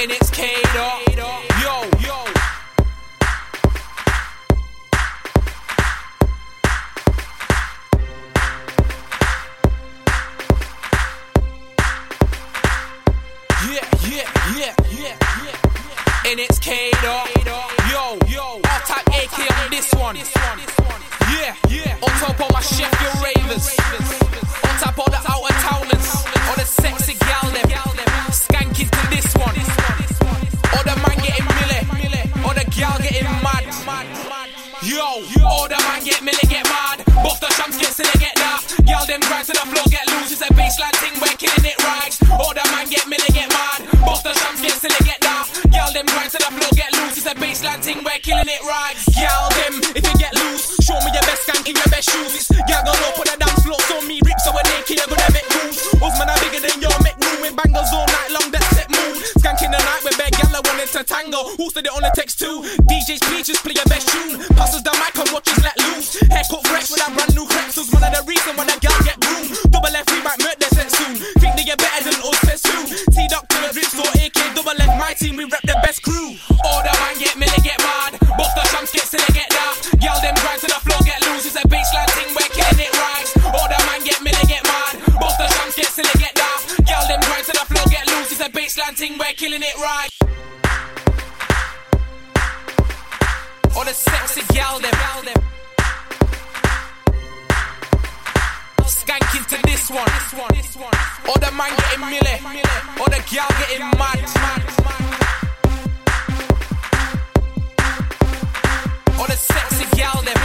and it's K-Dot. Yo. Yeah. And it's K-Dot. Yo. R-Type AK on this one. Yeah. On top of my Sheffield Ravers. On top of the outer towners. Or the sexy gal them. Skanking to this one. Or the man getting milli. Or the gal getting mad. Yo. Or the man get milli, get mad. Both the champs get silly, get daft. Gal them grind to the floor, get loose. It's a baseline thing, we're killing it right. Or the man get milli, get mad. Both the champs get silly, get daft. Gal them grind to the floor, get loose. It's a baseline thing, we're killing it right. Gal them, if you get loose, show me your best skank in your best shoes. It's gal go up on the dance floor, so me rip, so when they kill, you're gonna make moves. Usman are bigger than your make room. With bangers all night long, that's set mood. Skank in the night with bad gal I wanted to tango. Who said it on the text too? DJs, please just play your best tune. Passes the mic and watches let loose. Haircut fresh with that brand new crepes. Was one of the reason why the gal get groomed. Double F, we might murder their set soon. Think they get better than us, says who? T-Doctor, Drips or AK, double F, my team, we rep the best crew. All the man get milli, get mad. Both the champs get silly, get daft. Gal them grind to the floor, get loose. It's a baseline thing, we're killing it right. All the man get milli, get mad. Both the champs get silly, get daft. Gal them grind to the floor, get loose. It's a baseline thing, we're killing it right. Or the sexy gal them. Skanking to this one. Or the man getting milli. Or the gal getting mad. Or the sexy gal them.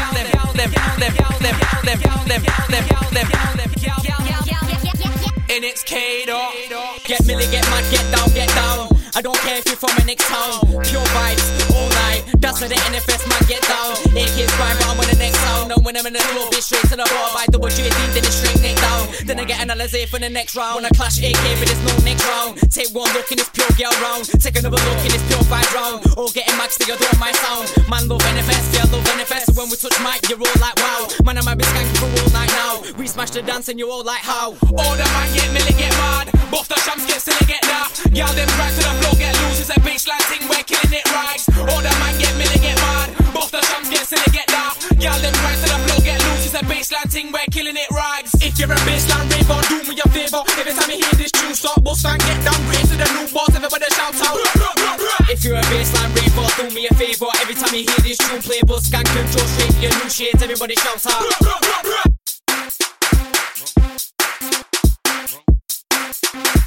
And it's K-Dot. Get milli, get mad, get down. I don't care if you're from a next town. Pure vibes, all night. That's where the NFS man get down. AK's grind, but I'm on the next sound. And when I'm in the floor, be straight to the bar. By double JD, then it's straight neck down. Then I get analyzed for the next round. When I clash AK, but there's no next round. Take one look in this pure girl round. Take another look in this pure vibe round. All getting max, still don't my sound. Man love NFS, girl love NFS. So when we touch mic, you're all like wow. Man, I might be skanking for all night now. We smash the dance and you're all like how. All the man get milli, get mad. Both the champs get silly, get daft. Gal them grind to the floor, get loose. It's a baseline thing, we're killing it right. All the man get milli, get mad. Both the champs get silly, get daft. Gal them grind to the floor, get loose. It's a baseline thing, we're killing it right. If you're a baseline raver, do me a favor. Every time you hear this tune, start bust and get down. Raise to the new bars, everybody shout out. If you're a baseline raver, do me a favor. Every time you hear this tune, play bus, skank control straight to your new shades. Everybody shout out.